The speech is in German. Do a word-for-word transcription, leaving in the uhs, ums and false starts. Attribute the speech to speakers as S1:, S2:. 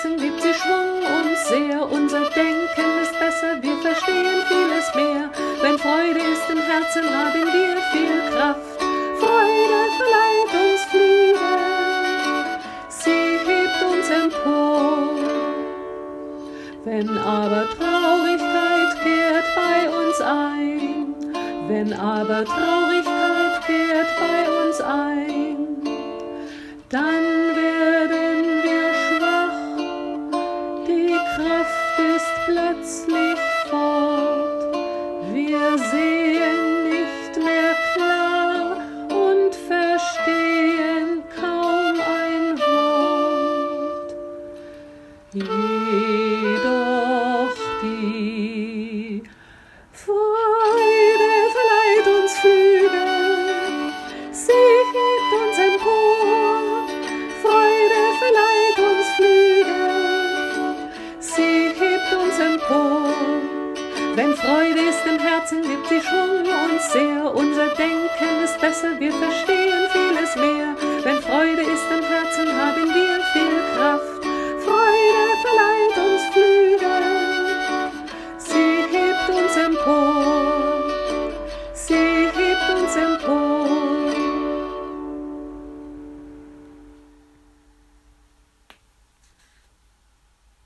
S1: Herzen gibt sie Schwung uns sehr. Unser Denken ist besser, wir verstehen vieles mehr. Wenn Freude ist im Herzen, haben wir viel Kraft. Freude verleiht uns Flügel, sie hebt uns empor. Wenn aber Traurigkeit kehrt bei uns ein, wenn aber Traurigkeit kehrt bei uns ein, dann werden wir schwach, die Kraft ist plötzlich fort, wir sehen nicht mehr klar und verstehen kaum ein Wort. Jedoch die Freude verleiht uns Flügel, sie hebt uns empor. Freude verleiht uns Flügel, sie hebt uns empor. Wenn Freude ist im Herzen, gibt sie Schwung uns sehr. Unser Denken ist besser, wir verstehen